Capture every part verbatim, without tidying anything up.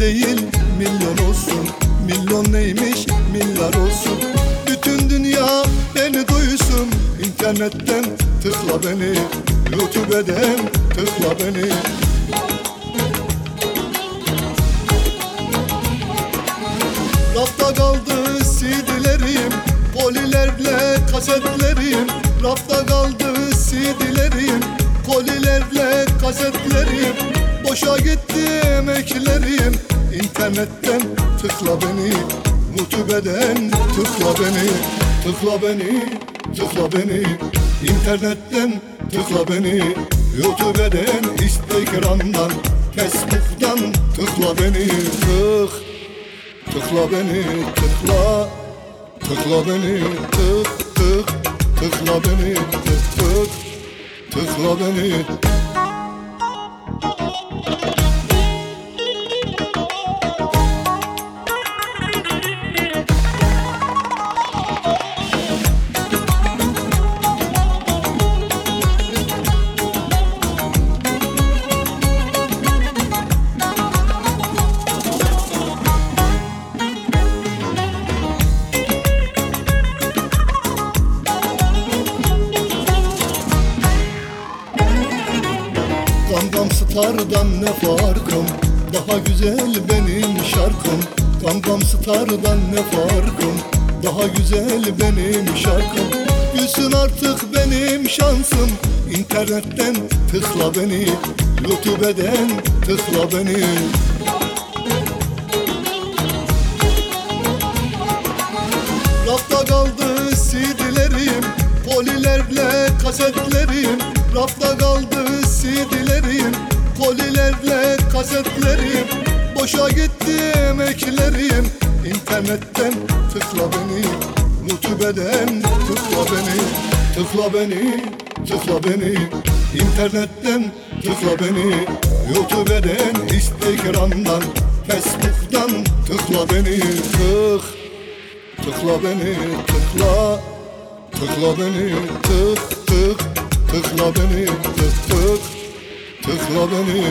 değil milyon olsun. Milyon neymiş milyar olsun. Bütün dünya beni duysun. İnternetten tıkla beni, YouTube'den tıkla beni. Rafta kaldı C D'lerim, kolilerle kasetlerim. Rafta kaldı C D'lerim, kolilerle kasetlerim. Boşa gitti emeklerim. İnternetten tıkla beni, YouTube'den tıkla beni. Tıkla beni, tıkla beni. İnternetten tıkla beni, YouTube'den, Instagram'dan, Facebook'tan tıkla beni. Tık, tıkla beni, tıkla, tıkla beni. Tık, tık, tıkla beni. Tık, tık, tıkla beni. Gangnam Star'dan ne farkım? Daha güzel benim şarkım. Gangnam Star'dan ne farkım? Daha güzel benim şarkım. Gülsün artık benim şansım. İnternetten tıkla beni, YouTube'den tıkla beni. Rafta kaldı C D'lerim, kolilerle kasetlerim. Rafta kaldı C D'lerim, kolilerle kasetlerim. Boşa gitti emeklerim. İnternetten tıkla beni, YouTube'den tıkla beni. Tıkla beni, tıkla beni. İnternetten tıkla beni, YouTube'den, Instagram'dan, Facebook'tan tıkla beni. Tık, tıkla beni, tıkla, tıkla beni. Tık, tık, tıkla beni. Tık, tık, tıkla beni.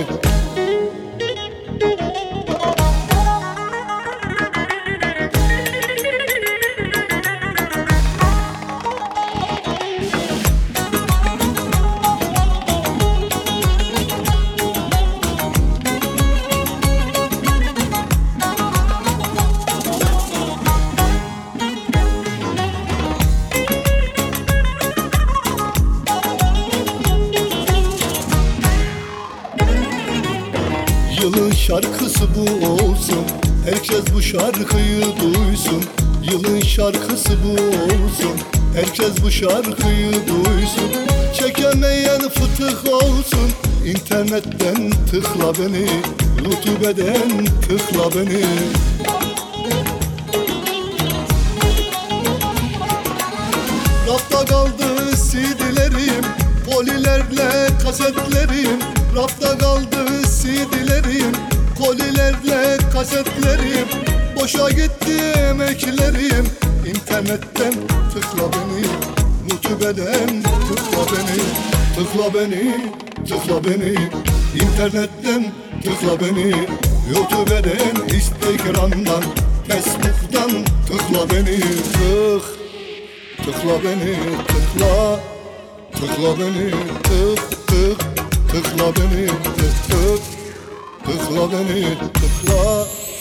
Yılın şarkısı bu olsun, herkes bu şarkıyı duysun. Yılın şarkısı bu olsun, herkes bu şarkıyı duysun. Çekemeyen fıtık olsun. İnternetten tıkla beni, YouTube'den tıkla beni. Rafta kaldı C D'lerim, kolilerle kasetlerim. Rafta kaldı C D'lerim, kolilerle kasetlerim. Boşa gitti emeklerim. İnternetten tıkla beni, YouTube'den tıkla beni. Tıkla beni, tıkla beni. İnternetten tıkla beni, YouTube'den, Instagram'dan, Facebook'tan tıkla beni. Tık, tıkla beni, tıkla, tıkla beni. Tık, tık, tıkla beni. Tık, tık, tıkla beni. Tıkla.